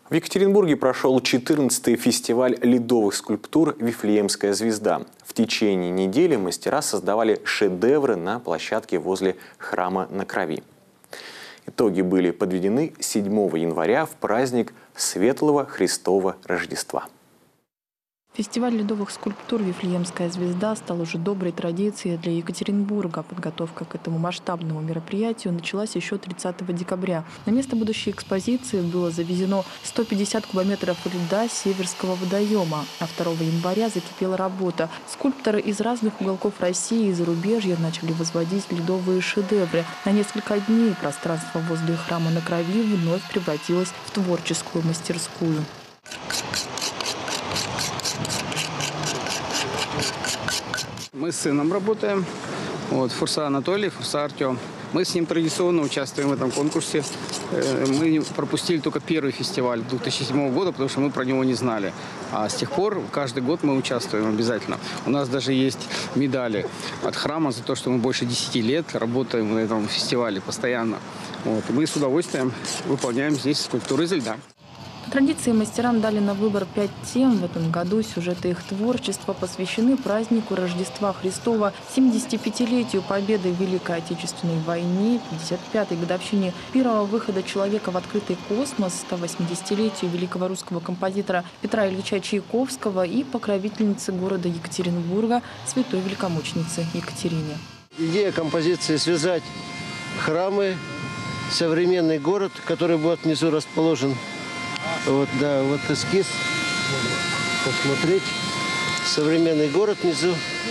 В Екатеринбурге прошел 14-й фестиваль ледовых скульптур «Вифлеемская звезда». В течение недели мастера создавали шедевры на площадке возле храма на Крови. Итоги были подведены 7 января в праздник Светлого Христова Рождества. Фестиваль ледовых скульптур «Вифлеемская звезда» стал уже доброй традицией для Екатеринбурга. Подготовка к этому масштабному мероприятию началась еще 30 декабря. На место будущей экспозиции было завезено 150 кубометров льда Северского водоема. А 2 января закипела работа. Скульпторы из разных уголков России и зарубежья начали возводить ледовые шедевры. На несколько дней пространство возле храма на Крови вновь превратилось в творческую мастерскую. Мы с сыном работаем, Фурса Анатолий, Фурса Артем. Мы с ним традиционно участвуем в этом конкурсе. Мы пропустили только первый фестиваль 2007 года, потому что мы про него не знали. А с тех пор каждый год мы участвуем обязательно. У нас даже есть медали от храма за то, что мы больше 10 лет работаем на этом фестивале постоянно. И мы с удовольствием выполняем здесь скульптуры из льда. По традиции мастерам дали на выбор 5 тем. В этом году сюжеты их творчества посвящены празднику Рождества Христова, 75-летию победы в Великой Отечественной войне, 55-й годовщине первого выхода человека в открытый космос, 180-летию великого русского композитора Петра Ильича Чайковского и покровительницы города Екатеринбурга святой великомученицы Екатерине. Идея композиции – связать храмы, современный город, который будет внизу расположен. Вот эскиз. Посмотреть. Современный город внизу.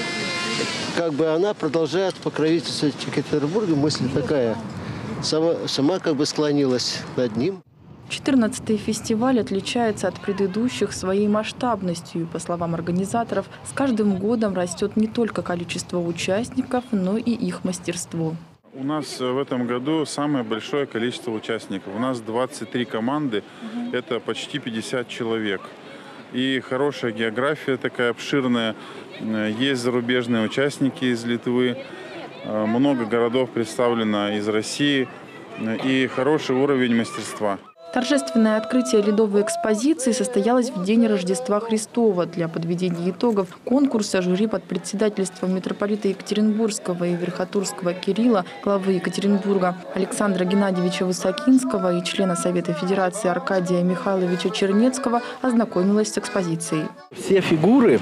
Она продолжает покровительствовать Екатеринбургу. Мысль такая. Сама склонилась над ним. 14-й фестиваль отличается от предыдущих своей масштабностью. По словам организаторов, с каждым годом растет не только количество участников, но и их мастерство. У нас в этом году самое большое количество участников. У нас 23 команды, это почти 50 человек. И хорошая география такая обширная. Есть зарубежные участники из Литвы. Много городов представлено из России. И хороший уровень мастерства. Торжественное открытие ледовой экспозиции состоялось в день Рождества Христова. Для подведения итогов конкурса жюри под председательством митрополита Екатеринбургского и Верхотурского Кирилла, главы Екатеринбурга Александра Геннадьевича Высокинского и члена Совета Федерации Аркадия Михайловича Чернецкого ознакомилась с экспозицией. Все фигуры,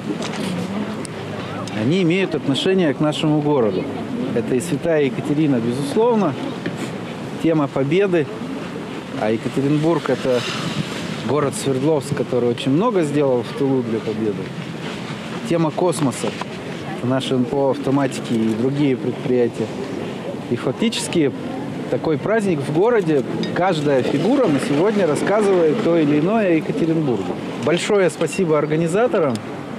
они имеют отношение к нашему городу. Это и святая Екатерина, безусловно, тема победы. А Екатеринбург – это город Свердловск, который очень много сделал в тылу для победы. Тема космоса – наши НПО автоматики и другие предприятия. И фактически такой праздник в городе, каждая фигура на сегодня рассказывает то или иное о Екатеринбурге. Большое спасибо организаторам.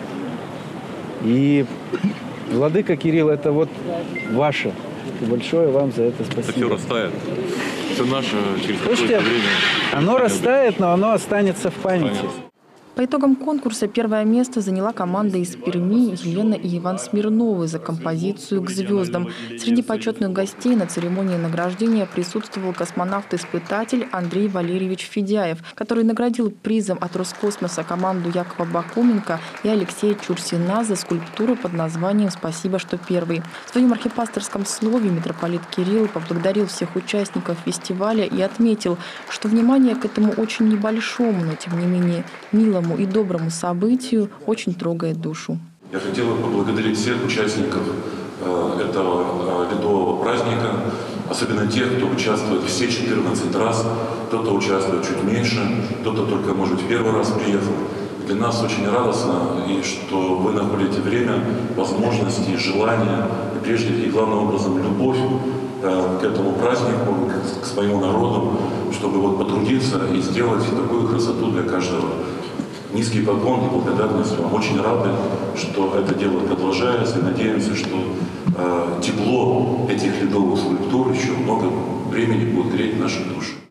И, владыка Кирилл, это ваше. И большое вам за это спасибо. Это все растает. Все наше через какое-то время. Оно растает, но оно останется в памяти. По итогам конкурса первое место заняла команда из Перми Елена и Иван Смирновы за композицию «К звездам». Среди почетных гостей на церемонии награждения присутствовал космонавт-испытатель Андрей Валерьевич Федяев, который наградил призом от Роскосмоса команду Якова Бакуменко и Алексея Чурсина за скульптуру под названием «Спасибо, что первый». В своем архипасторском слове митрополит Кирилл поблагодарил всех участников фестиваля и отметил, что внимание к этому очень небольшому, но тем не менее милому и доброму событию очень трогает душу. Я хотел бы поблагодарить всех участников этого ледового праздника, особенно тех, кто участвует все 14 раз, кто-то участвует чуть меньше, кто-то только, может, в первый раз приехал. Для нас очень радостно, и что вы находите время, возможности, желание, и прежде и главным образом любовь к этому празднику, к своему народу, чтобы потрудиться и сделать такую красоту для каждого. Низкий поклон и благодарность вам. Очень рады, что это дело продолжается, и надеемся, что тепло этих ледовых скульптур еще много времени будет греть наши души.